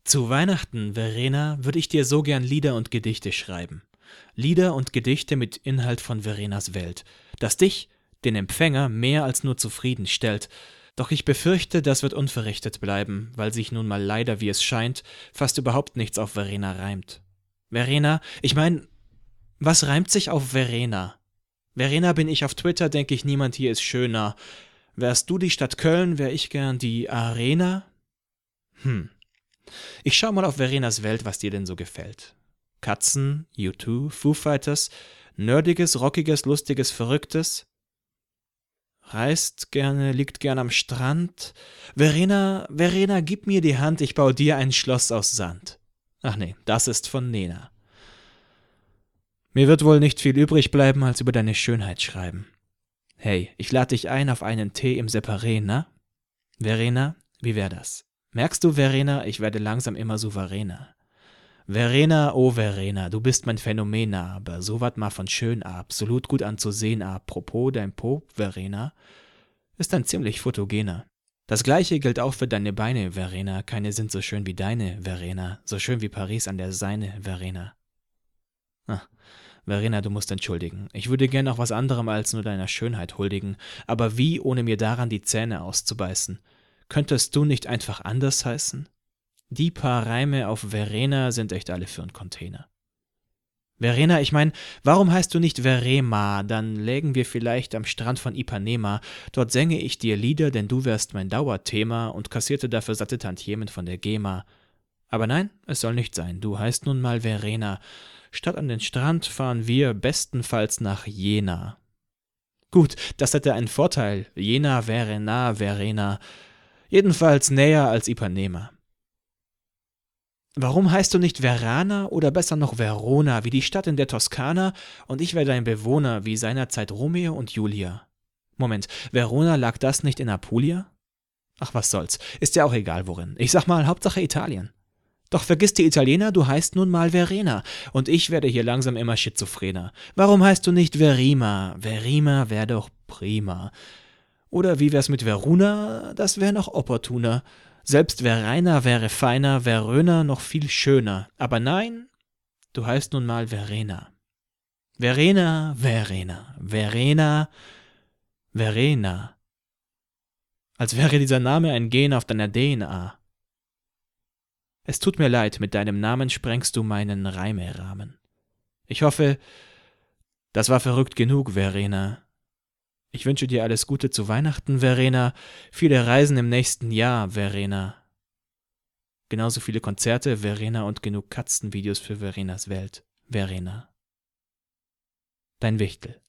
Zu Weihnachten, Verena, würde ich dir so gern Lieder und Gedichte schreiben. Lieder und Gedichte mit Inhalt von Verenas Welt, das dich, den Empfänger, mehr als nur zufriedenstellt. Doch ich befürchte, das wird unverrichtet bleiben, weil sich nun mal leider, wie es scheint, fast überhaupt nichts auf Verena reimt. Verena, ich mein, was reimt sich auf Verena? Verena bin ich auf Twitter, denk ich, niemand hier ist schöner. Wärst du die Stadt Köln, wär ich gern die Arena? Ich schau mal auf Verenas Welt, was dir denn so gefällt. Katzen, U2, Foo Fighters, nerdiges, rockiges, lustiges, verrücktes. Reist gerne, liegt gern am Strand. Verena, gib mir die Hand, ich bau dir ein Schloss aus Sand. Ach nee, das ist von Nena. Mir wird wohl nicht viel übrig bleiben, als über deine Schönheit schreiben. Hey, ich lade dich ein auf einen Tee im Separé, na? Verena, wie wär das? Merkst du, Verena, ich werde langsam immer souveräner. Verena, oh Verena, du bist mein Phänomen, aber so wat mal von schön absolut gut anzusehen. Apropos, dein Po, Verena, ist ein ziemlich fotogener. Das gleiche gilt auch für deine Beine, Verena, keine sind so schön wie deine, Verena, so schön wie Paris an der Seine, Verena. Verena, du musst entschuldigen. Ich würde gern auch was anderem als nur deiner Schönheit huldigen, aber wie, ohne mir daran die Zähne auszubeißen? Könntest du nicht einfach anders heißen? Die paar Reime auf Verena sind echt alle für 'n Container. Verena, ich mein, warum heißt du nicht Verema? Dann lägen wir vielleicht am Strand von Ipanema. Dort sänge ich dir Lieder, denn du wärst mein Dauerthema und kassierte dafür satte Tantiemen von der GEMA. Aber nein, es soll nicht sein. Du heißt nun mal Verena. Statt an den Strand fahren wir bestenfalls nach Jena. Gut, das hätte einen Vorteil. Jena wäre nah, Verena. Jedenfalls näher als Ipanema. Warum heißt du nicht Verana oder besser noch Verona, wie die Stadt in der Toskana, und ich wäre dein Bewohner, wie seinerzeit Romeo und Julia? Moment, Verona, lag das nicht in Apulia? Ach, was soll's, ist ja auch egal worin. Ich sag mal, Hauptsache Italien. Doch vergiss die Italiener, du heißt nun mal Verena, und ich werde hier langsam immer schizophrener. Warum heißt du nicht Verima? Verima wär doch prima. Oder wie wär's mit Veruna? Das wär noch opportuner. Selbst Verena wäre feiner, Verona noch viel schöner. Aber nein, du heißt nun mal Verena. Verena, Verena, Verena, Verena. Als wäre dieser Name ein Gen auf deiner DNA. Es tut mir leid, mit deinem Namen sprengst du meinen Reimerahmen. Ich hoffe, das war verrückt genug, Verena. Ich wünsche dir alles Gute zu Weihnachten, Verena, viele Reisen im nächsten Jahr, Verena. Genauso viele Konzerte, Verena, und genug Katzenvideos für Verenas Welt, Verena. Dein Wichtel.